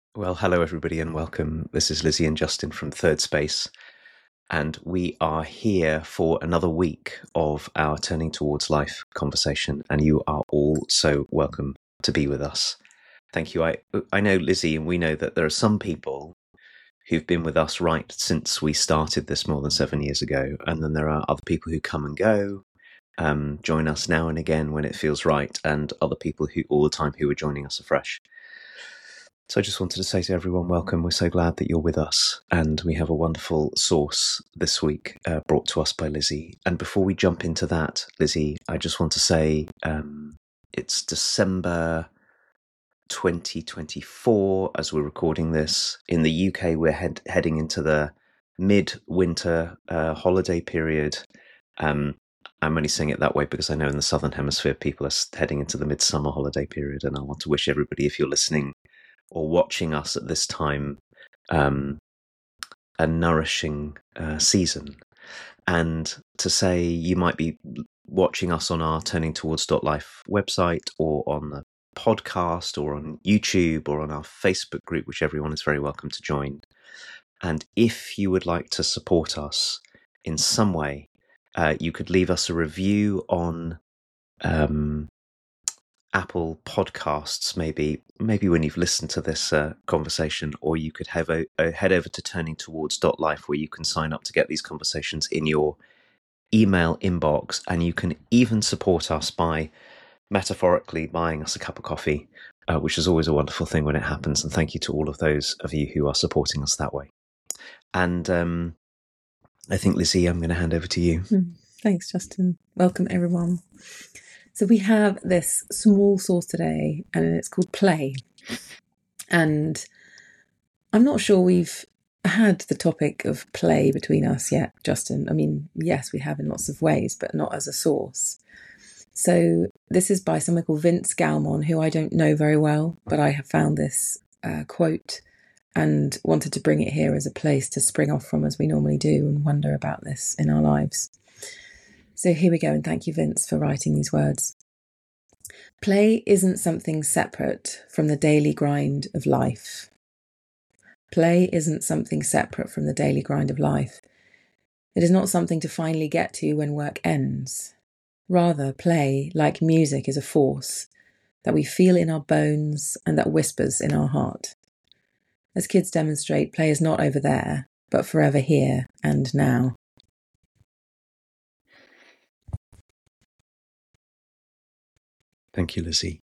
Well, hello everybody and welcome. This is Lizzie and Justin from Third Space, and we are here for another week of our Turning Towards Life conversation, and you are all so welcome to be with us. Thank you. I know, Lizzie, and we know that there are some people who've been with us right since we started this more than 7 years ago, and then there are other people who come and go, join us now and again when it feels right, and other people who all the time who are joining us afresh. So I just wanted to say to everyone, welcome. We're so glad that you're with us. And we have a wonderful source this week brought to us by Lizzie. And before we jump into that, Lizzie, I just want to say it's December 2024 as we're recording this. In the UK, we're heading into the mid-winter holiday period. I'm only saying it that way because I know in the Southern Hemisphere, people are heading into the midsummer holiday period. And I want to wish everybody, if you're listening or watching us at this time, a nourishing season. And to say you might be watching us on our Turning Towards Life website, or on the podcast, or on YouTube, or on our Facebook group, which everyone is very welcome to join. And if you would like to support us in some way, you could leave us a review on Apple Podcasts, maybe when you've listened to this conversation, or you could have head over to Turning Towards Life, where you can sign up to get these conversations in your email inbox, and you can even support us by metaphorically buying us a cup of coffee, which is always a wonderful thing when it happens. And thank you to all of those of you who are supporting us that way. And I think, Lizzie, I'm going to hand over to you. Thanks, Justin. Welcome, everyone. So we have this small source today, and it's called Play. And I'm not sure we've had the topic of play between us yet, Justin. I mean, yes, we have in lots of ways, but not as a source. So this is by someone called Vince Galmon, who I don't know very well, but I have found this quote and wanted to bring it here as a place to spring off from, as we normally do, and wonder about this in our lives. So here we go, and thank you, Vince, for writing these words. Play isn't something separate from the daily grind of life. Play isn't something separate from the daily grind of life. It is not something to finally get to when work ends. Rather, play, like music, is a force that we feel in our bones and that whispers in our heart. As kids demonstrate, play is not over there, but forever here and now. Thank you, Lizzie.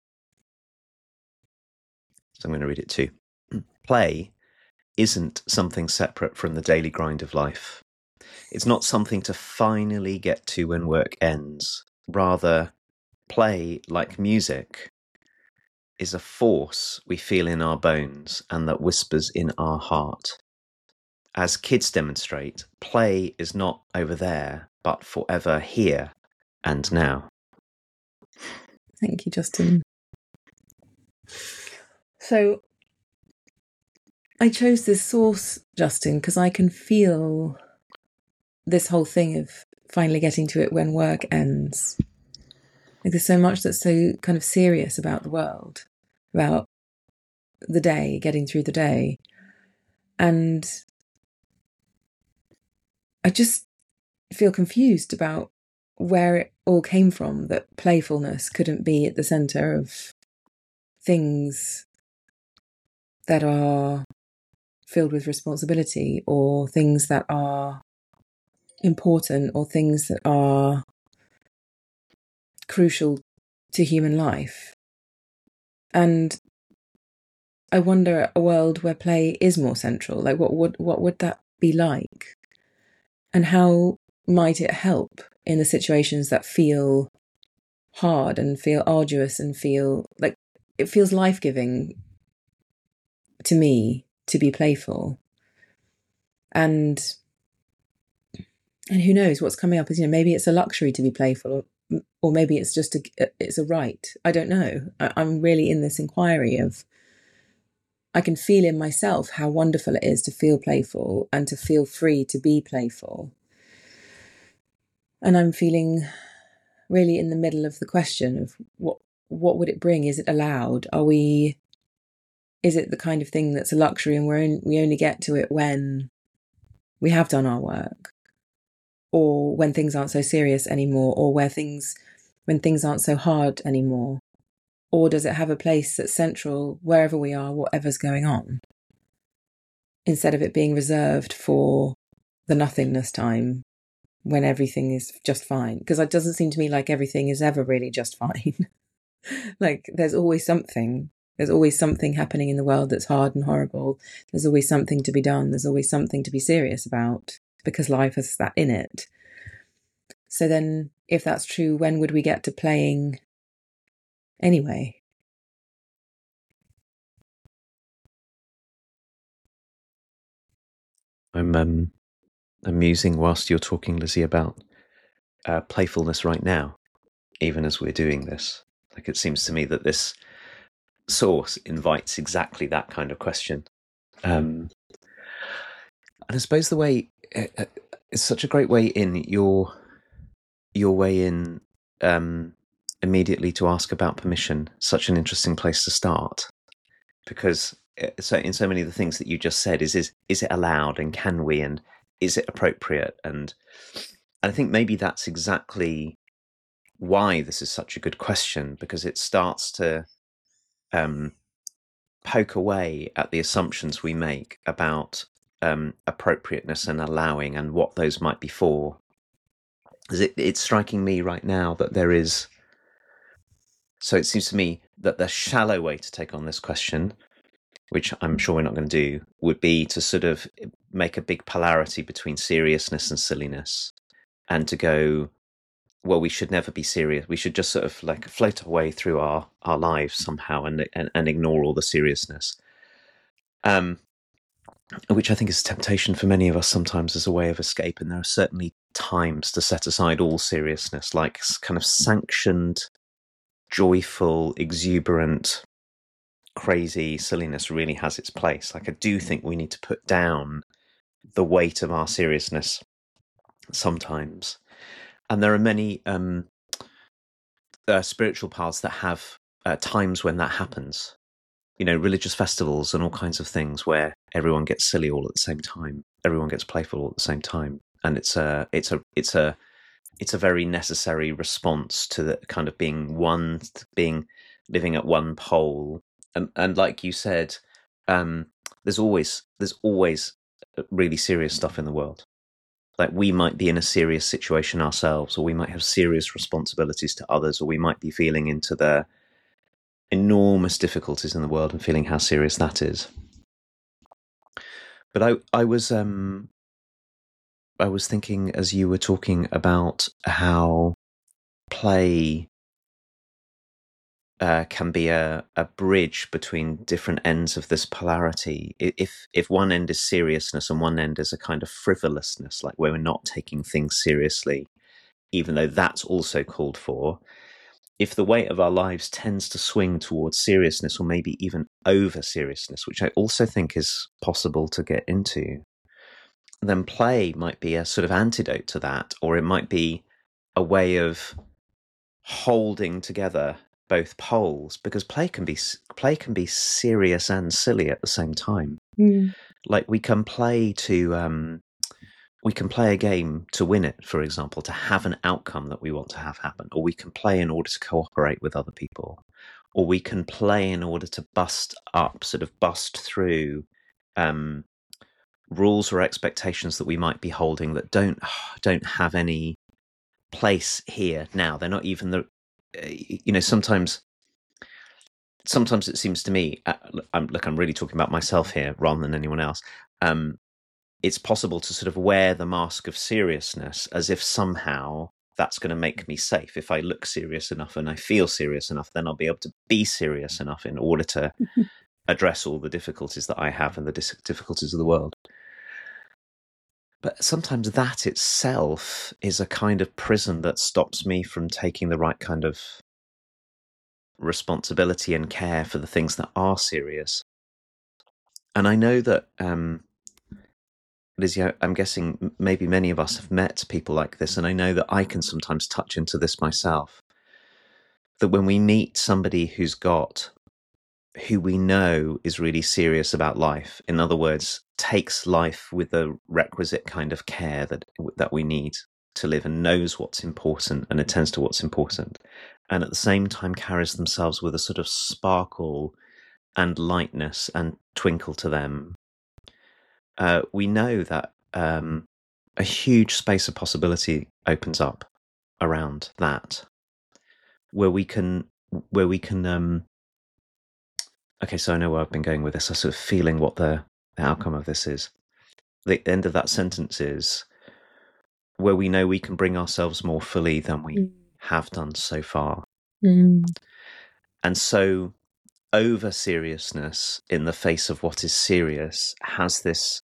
So I'm going to read it too. Play isn't something separate from the daily grind of life. It's not something to finally get to when work ends. Rather, play, like music, is a force we feel in our bones and that whispers in our heart. As kids demonstrate, play is not over there, but forever here and now. Thank you, Justin. So I chose this source, Justin, because I can feel this whole thing of finally getting to it when work ends. Like, there's so much that's so kind of serious about the world, about the day, getting through the day. And I just feel confused about where it all came from, that playfulness couldn't be at the centre of things that are filled with responsibility, or things that are important, or things that are crucial to human life. And I wonder, a world where play is more central, like what would that be like? And how might it help in the situations that feel hard and feel arduous and feel like it feels life-giving to me to be playful? And who knows what's coming up is, maybe it's a luxury to be playful, or maybe it's just it's a right. I don't know. I'm really in this inquiry of, I can feel in myself how wonderful it is to feel playful and to feel free to be playful. And I'm feeling really in the middle of the question of what would it bring? Is it allowed? Are we is it the kind of thing that's a luxury and we only get to it when we have done our work, or when things aren't so serious anymore, or when things aren't so hard anymore? Or does it have a place that's central wherever we are, whatever's going on, instead of it being reserved for the nothingness time when everything is just fine? Because it doesn't seem to me like everything is ever really just fine. Like there's always something happening in the world that's hard and horrible. There's always something to be done. There's always something to be serious about, because life has that in it. So then, if that's true, when would we get to playing anyway? I'm musing whilst you're talking, Lizzie, about playfulness right now, even as we're doing this. Like, it seems to me that this source invites exactly that kind of question. And I suppose the way it's such a great way in your way in immediately to ask about permission. Such an interesting place to start, because so in so many of the things that you just said is it allowed, and can we, and is it appropriate, and I think maybe that's exactly why this is such a good question, because it starts to poke away at the assumptions we make about appropriateness and allowing, and what those might be for. It's striking me right now that there is, so it seems to me that the shallow way to take on this question, which I'm sure we're not going to do, would be to sort of make a big polarity between seriousness and silliness, and to go, well, we should never be serious. We should just sort of like float our way through our lives somehow, and ignore all the seriousness. Which I think is a temptation for many of us sometimes as a way of escape. And there are certainly times to set aside all seriousness, like kind of sanctioned, joyful, exuberant, crazy silliness really has its place. Like, I do think we need to put down the weight of our seriousness sometimes. And there are many spiritual paths that have times when that happens. You know, religious festivals and all kinds of things where everyone gets silly all at the same time, everyone gets playful all at the same time, and it's a very necessary response to the kind of living at one pole. And like you said, there's always really serious stuff in the world. Like, we might be in a serious situation ourselves, or we might have serious responsibilities to others, or we might be feeling into the enormous difficulties in the world and feeling how serious that is. But I was thinking, as you were talking, about how play can be a bridge between different ends of this polarity. If one end is seriousness and one end is a kind of frivolousness, like where we're not taking things seriously, even though that's also called for, if the weight of our lives tends to swing towards seriousness, or maybe even over seriousness, which I also think is possible to get into, then play might be a sort of antidote to that, or it might be a way of holding together both poles, because play can be serious and silly at the same time. Like, we can play a game to win it, for example, to have an outcome that we want to have happen, or we can play in order to cooperate with other people, or we can play in order to bust through rules or expectations that we might be holding that don't have any place here now. They're not even sometimes it seems to me, I'm really talking about myself here rather than anyone else. It's possible to sort of wear the mask of seriousness as if somehow that's going to make me safe. If I look serious enough and I feel serious enough, then I'll be able to be serious enough in order to address all the difficulties that I have and the difficulties of the world. But sometimes that itself is a kind of prison that stops me from taking the right kind of responsibility and care for the things that are serious. And I know that, Lizzie, I'm guessing maybe many of us have met people like this, and I know that I can sometimes touch into this myself. That when we meet somebody who's got who we know is really serious about life. In other words, takes life with the requisite kind of care that we need to live, and knows what's important and attends to what's important, and at the same time carries themselves with a sort of sparkle and lightness and twinkle to them. We know that a huge space of possibility opens up around that, where we can okay, so I know where I've been going with this. I'm sort of feeling what the outcome of this is. The end of that sentence is where we know we can bring ourselves more fully than we have done so far. And so over seriousness in the face of what is serious has this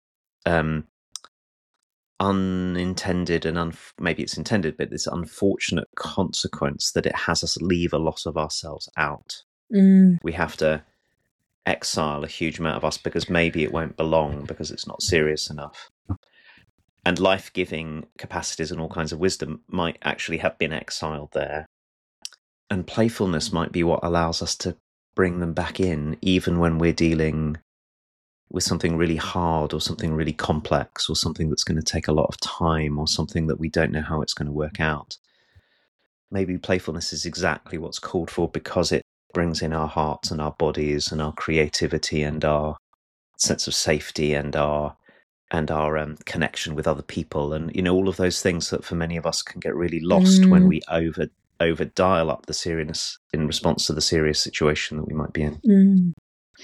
unintended and maybe it's intended, but this unfortunate consequence that it has us leave a lot of ourselves out. We have to exile a huge amount of us because maybe it won't belong, because it's not serious enough. And life-giving capacities and all kinds of wisdom might actually have been exiled there. And playfulness might be what allows us to bring them back in, even when we're dealing with something really hard or something really complex or something that's going to take a lot of time or something that we don't know how it's going to work out. Maybe playfulness is exactly what's called for, because it brings in our hearts and our bodies and our creativity and our sense of safety and our connection with other people, and all of those things that for many of us can get really lost when we over dial up the seriousness in response to the serious situation that we might be in.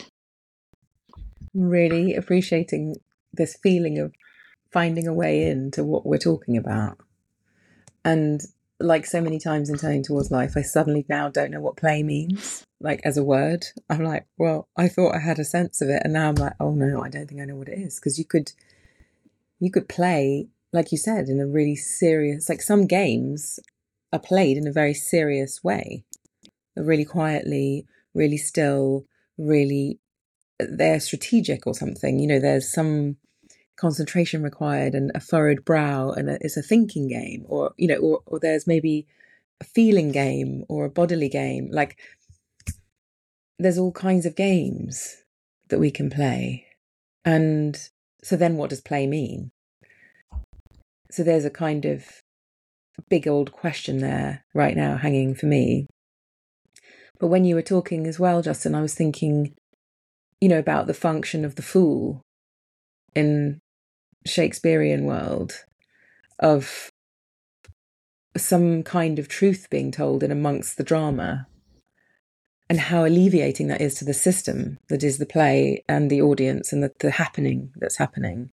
Really appreciating this feeling of finding a way into what we're talking about. And like so many times in Turning Towards Life, I suddenly now don't know what play means, like as a word. I'm like, well, I thought I had a sense of it, and now I'm like, oh no, I don't think I know what it is. Because you could play, like you said, in a really serious, like some games are played in a very serious way, really quietly, really still, really, they're strategic or something. There's some concentration required and a furrowed brow, and it's a thinking game, or there's maybe a feeling game or a bodily game. Like there's all kinds of games that we can play. And so then what does play mean? So there's a kind of big old question there right now hanging for me. But when you were talking as well, Justin, I was thinking, about the function of the fool in Shakespearean world, of some kind of truth being told in amongst the drama, and how alleviating that is to the system that is the play and the audience and the happening that's happening.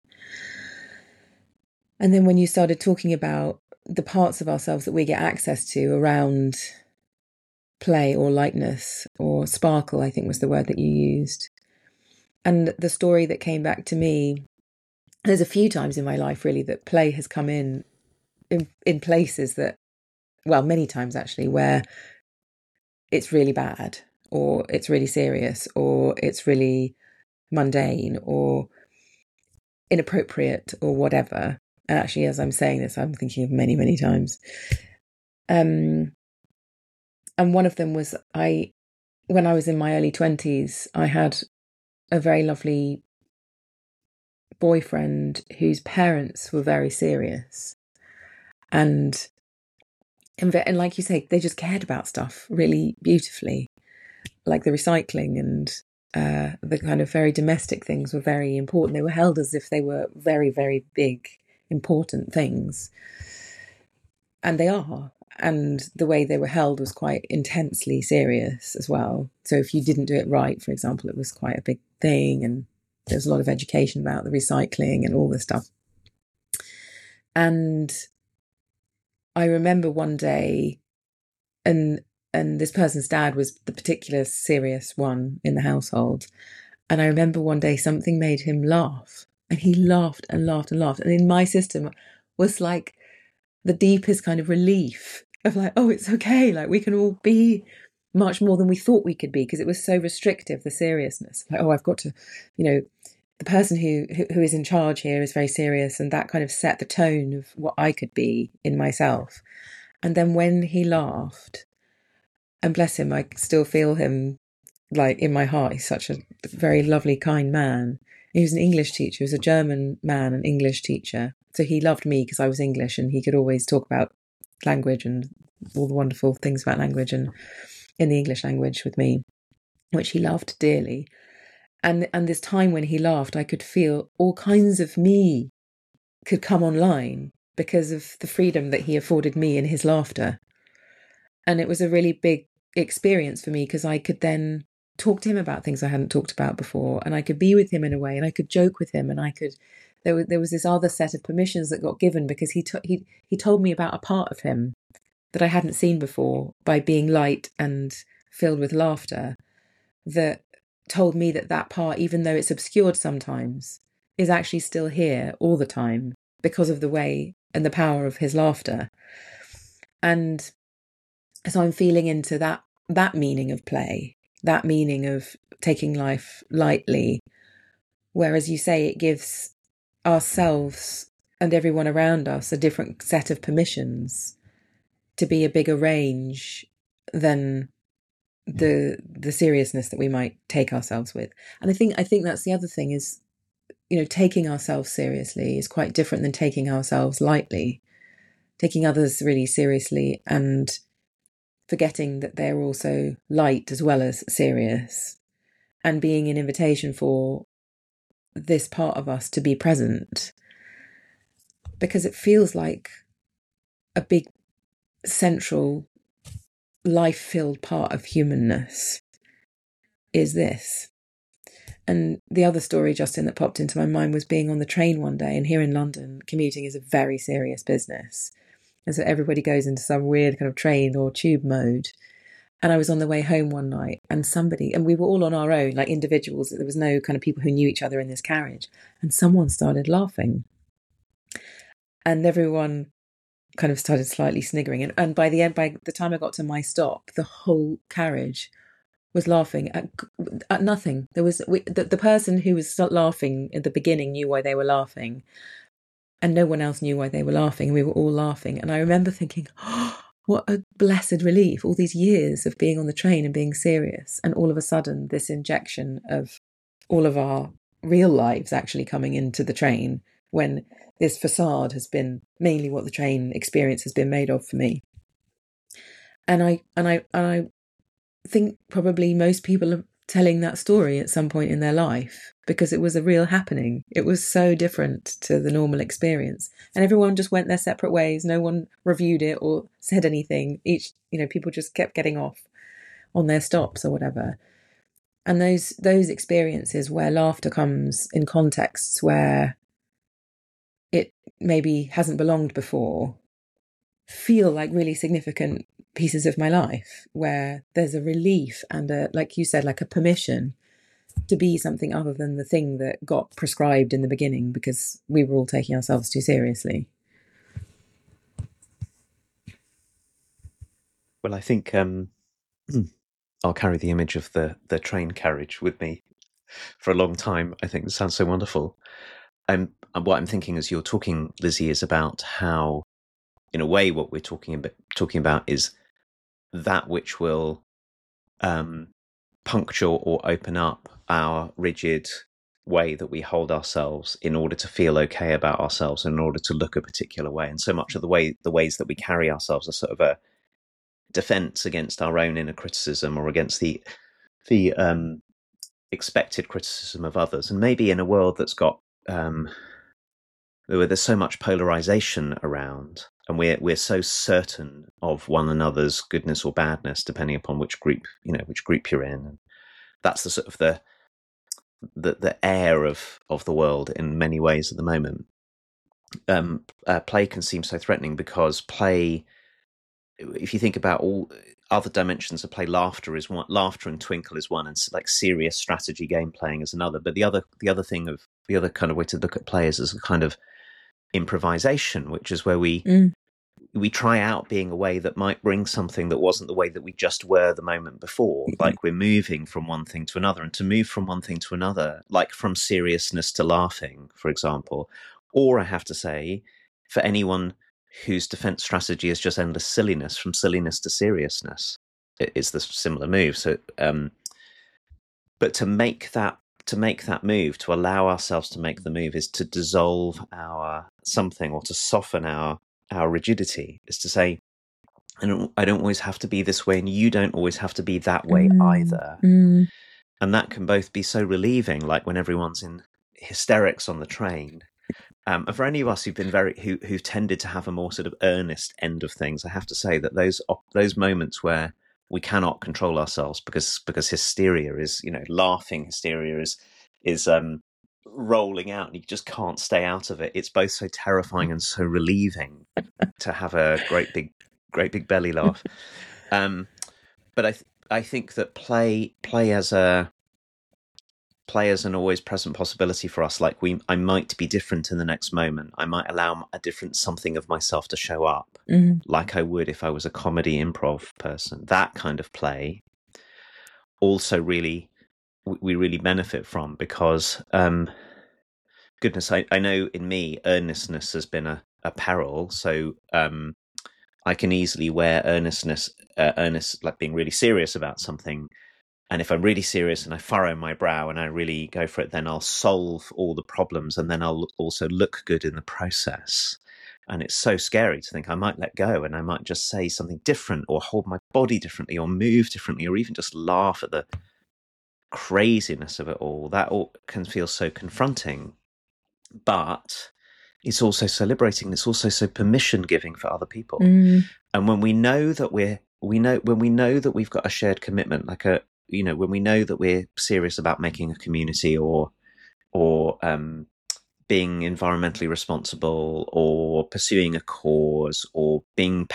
And then when you started talking about the parts of ourselves that we get access to around play or lightness or sparkle, I think was the word that you used. And the story that came back to me, there's a few times in my life really that play has come in places that, well, many times actually, where it's really bad or it's really serious or it's really mundane or inappropriate or whatever. And actually, as I'm saying this, I'm thinking of many, many times. And one of them was when I was in my early 20s, I had a very lovely boyfriend whose parents were very serious. And like you say, they just cared about stuff really beautifully, like the recycling and the kind of very domestic things were very important. They were held as if they were very, very big, important things. And they are. And the way they were held was quite intensely serious as well. So if you didn't do it right, for example, it was quite a big thing. And there was a lot of education about the recycling and all this stuff. And I remember one day, and this person's dad was the particular serious one in the household. And I remember one day something made him laugh. And he laughed and laughed and laughed. And in my system was like the deepest kind of relief of like, oh, it's okay. Like we can all be much more than we thought we could be, because it was so restrictive, the seriousness. Like, oh, I've got to, the person who is in charge here is very serious. And that kind of set the tone of what I could be in myself. And then when he laughed, and bless him, I still feel him like in my heart. He's such a very lovely, kind man. He was an English teacher. He was a German man, an English teacher. So he loved me because I was English, and he could always talk about language and all the wonderful things about language and in the English language with me, which he loved dearly. And this time when he laughed, I could feel all kinds of me could come online because of the freedom that he afforded me in his laughter. And it was a really big experience for me because I could then talk to him about things I hadn't talked about before, and I could be with him in a way, and I could joke with him, and I could. There was this other set of permissions that got given because he told me about a part of him that I hadn't seen before by being light and filled with laughter, that told me that part, even though it's obscured sometimes, is actually still here all the time because of the way and the power of his laughter. And so I'm feeling into that meaning of play, that meaning of taking life lightly, whereas you say it gives ourselves and everyone around us a different set of permissions to be a bigger range than the seriousness that we might take ourselves with. And I think that's the other thing is, taking ourselves seriously is quite different than taking ourselves lightly, taking others really seriously and forgetting that they're also light as well as serious, and being an invitation for this part of us to be present, because it feels like a big central life-filled part of humanness is this. And the other story, Justin, that popped into my mind was being on the train one day, and here in London, commuting is a very serious business. And so everybody goes into some weird kind of train or tube mode. And I was on the way home one night, and we were all on our own, like individuals. There was no kind of people who knew each other in this carriage. And someone started laughing. And everyone kind of started slightly sniggering. And by the time I got to my stop, the whole carriage was laughing at nothing. There was the person who was laughing at the beginning knew why they were laughing, and no one else knew why they were laughing. And we were all laughing. And I remember thinking, oh, what a blessed relief, all these years of being on the train and being serious. And all of a sudden, this injection of all of our real lives actually coming into the train, when this facade has been mainly what the train experience has been made of for me. And I think probably most people are telling that story at some point in their life because it was a real happening. It was so different to the normal experience, and everyone just went their separate ways. No one reviewed it or said anything. People just kept getting off on their stops or whatever. And those experiences where laughter comes in contexts where it maybe hasn't belonged before feel like really significant pieces of my life, where there's a relief and like you said, like a permission to be something other than the thing that got prescribed in the beginning because we were all taking ourselves too seriously. Well, I think I'll carry the image of the train carriage with me for a long time. I think it sounds so wonderful. What I'm thinking as you're talking, Lizzie, is about how, in a way, what we're talking about is that which will puncture or open up our rigid way that we hold ourselves in order to feel okay about ourselves, in order to look a particular way. And so much of the ways that we carry ourselves are sort of a defense against our own inner criticism or against the expected criticism of others. And maybe in a world that's got where there's so much polarization around, and we're so certain of one another's goodness or badness, depending upon which group you're in. And that's the sort of the air of the world in many ways at the moment. Play can seem so threatening because play, if you think about all other dimensions of play, laughter is one, laughter and twinkle is one, and like serious strategy game playing is another. But the other kind of way to look at play is as a kind of improvisation, which is where we try out being a way that might bring something that wasn't the way that we just were the moment before. Like we're moving from one thing to another, and to move from one thing to another, like from seriousness to laughing, for example. Or I have to say, for anyone whose defense strategy is just endless silliness, from silliness to seriousness, it is the similar move. So But to make that move, to allow ourselves to make the move, is to dissolve our something, or to soften our rigidity. Is to say, I don't always have to be this way, and you don't always have to be that way either. And that can both be so relieving, like when everyone's in hysterics on the train. And for any of us who've been who've tended to have a more sort of earnest end of things, I have to say that those moments where we cannot control ourselves because hysteria is, laughing hysteria is rolling out, and you just can't stay out of it. It's both so terrifying and so relieving to have a great big belly laugh. But I think that play as an always present possibility for us. Like I might be different in the next moment. I might allow a different something of myself to show up, like I would if I was a comedy improv person. That kind of play also we really benefit from, because goodness, I know in me earnestness has been a peril. So I can easily wear earnest, like being really serious about something. And if I'm really serious and I furrow my brow and I really go for it, then I'll solve all the problems, and then I'll also look good in the process. And it's so scary to think I might let go, and I might just say something different, or hold my body differently, or move differently, or even just laugh at the craziness of it all. That all can feel so confronting, but it's also so liberating. It's also so permission giving for other people. And when we know that when we know that we've got a shared commitment, like when we know that we're serious about making a community, or being environmentally responsible, or pursuing a cause, or being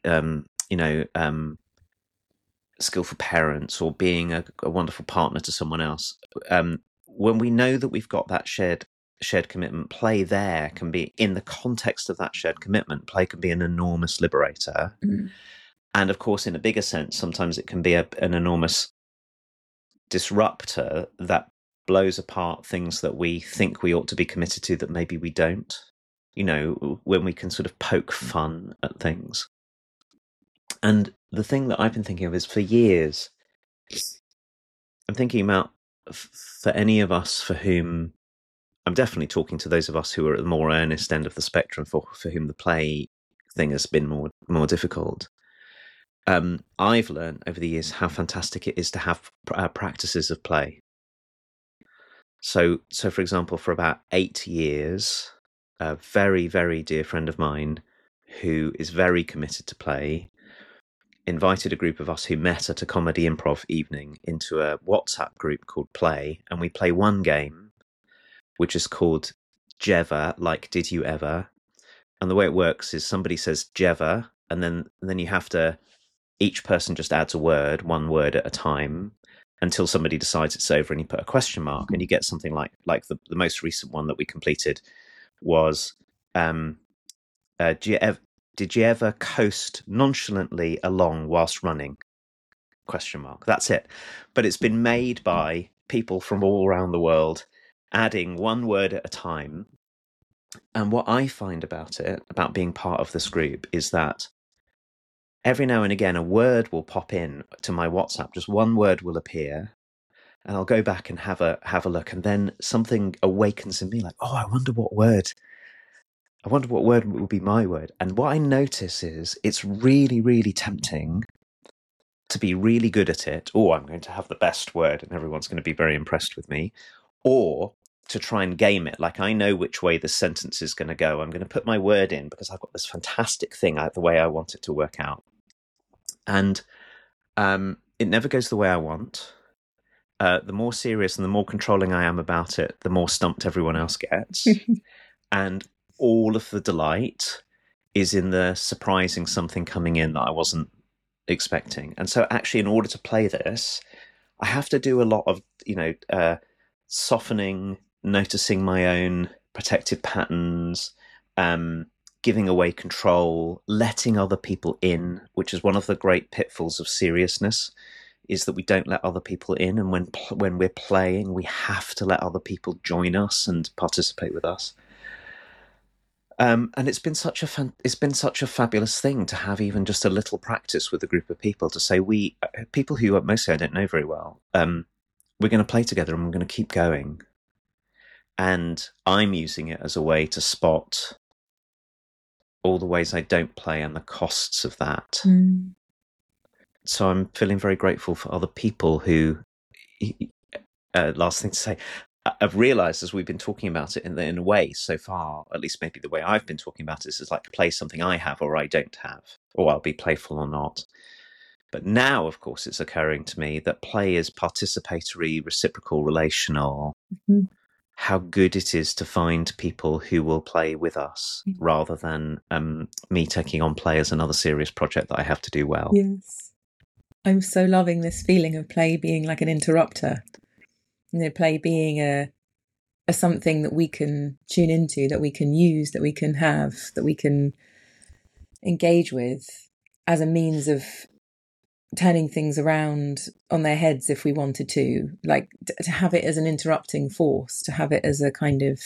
skillful parents, or being a wonderful partner to someone else, when we know that we've got that shared commitment, play there can be, in the context of that shared commitment, play can be an enormous liberator. And of course, in a bigger sense, sometimes it can be an enormous disruptor that blows apart things that we think we ought to be committed to that maybe we don't, when we can sort of poke fun at things. And the thing that I've been thinking of is, for years, I'm thinking about, for any of us for whom, I'm definitely talking to those of us who are at the more earnest end of the spectrum, for whom the play thing has been more difficult. I've learned over the years how fantastic it is to have practices of play. So for example, for about 8 years, a very, very dear friend of mine who is very committed to play invited a group of us who met at a comedy improv evening into a WhatsApp group called Play, and we play one game which is called Jever, like Did You Ever? And the way it works is somebody says Jever, and then you have to, each person just adds a word, one word at a time, until somebody decides it's over, and you put a question mark, and you get something like the most recent one that we completed was, did you ever coast nonchalantly along whilst running? Question mark. That's it. But it's been made by people from all around the world, adding one word at a time. And what I find about being part of this group, is that every now and again a word will pop in to my WhatsApp, just one word will appear, and I'll go back and have a look, and then something awakens in me, like, oh, I wonder what word will be my word. And what I notice is, it's really, really tempting to be really good at it. Oh, I'm going to have the best word and everyone's going to be very impressed with me. Or to try and game it. Like, I know which way the sentence is going to go. I'm going to put my word in because I've got this fantastic thing the way I want it to work out. And it never goes the way I want. The more serious and the more controlling I am about it, the more stumped everyone else gets. And all of the delight is in the surprising something coming in that I wasn't expecting. And so actually, in order to play this, I have to do a lot of, softening, noticing my own protective patterns, giving away control, letting other people in, which is one of the great pitfalls of seriousness, is that we don't let other people in. And when we're playing, we have to let other people join us and participate with us. And it's been such a fabulous thing to have even just a little practice with a group of people, to say people who mostly I don't know very well, we're going to play together and we're going to keep going. And I'm using it as a way to spot all the ways I don't play and the costs of that. So I'm feeling very grateful for other people who, last thing to say, I've realized as we've been talking about it in a way so far, at least maybe the way I've been talking about it is like play something I have or I don't have, or I'll be playful or not. But now, of course, it's occurring to me that play is participatory, reciprocal, relational. How good it is to find people who will play with us rather than me taking on play as another serious project that I have to do well. Yes. I'm so loving this feeling of play being like an interrupter. Play being a something that we can tune into, that we can use, that we can have, that we can engage with as a means of turning things around on their heads if we wanted to, like to have it as an interrupting force, to have it as a kind of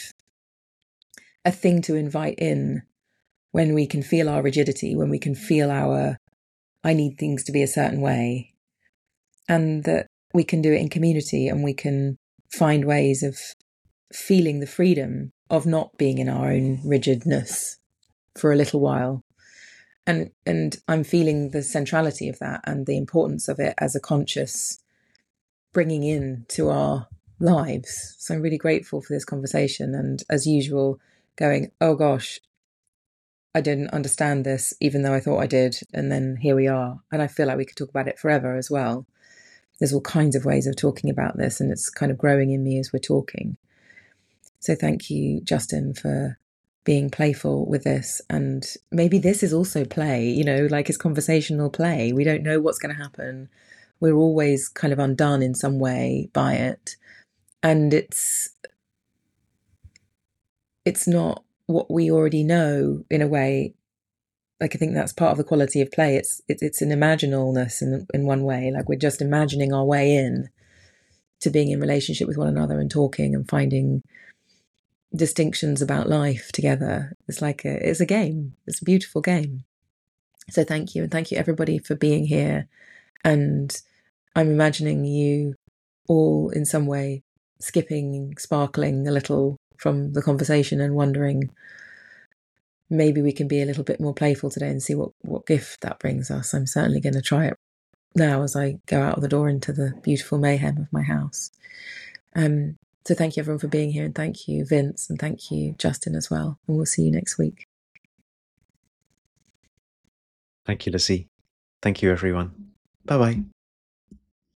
a thing to invite in when we can feel our rigidity, when we can feel our I need things to be a certain way, and that we can do it in community and we can find ways of feeling the freedom of not being in our own rigidness for a little while. And I'm feeling the centrality of that and the importance of it as a conscious bringing in to our lives. So I'm really grateful for this conversation, and as usual, going, oh gosh, I didn't understand this, even though I thought I did. And then here we are. And I feel like we could talk about it forever as well. There's all kinds of ways of talking about this, and it's kind of growing in me as we're talking. So thank you, Justin, for being playful with this. And maybe this is also play, like it's conversational play. We don't know what's going to happen. We're always kind of undone in some way by it. And it's not what we already know in a way. Like, I think that's part of the quality of play. It's an imaginalness in one way. Like, we're just imagining our way in to being in relationship with one another and talking and finding distinctions about life together. It's like it's a game. It's a beautiful game. So thank you. And thank you everybody for being here. And I'm imagining you all in some way skipping, sparkling a little from the conversation and wondering, maybe we can be a little bit more playful today and see what gift that brings us. I'm certainly going to try it now as I go out of the door into the beautiful mayhem of my house. So thank you everyone for being here, and thank you Vince, and thank you Justin as well, and we'll see you next week. Thank you, Lizzie. Thank you everyone. Bye-bye.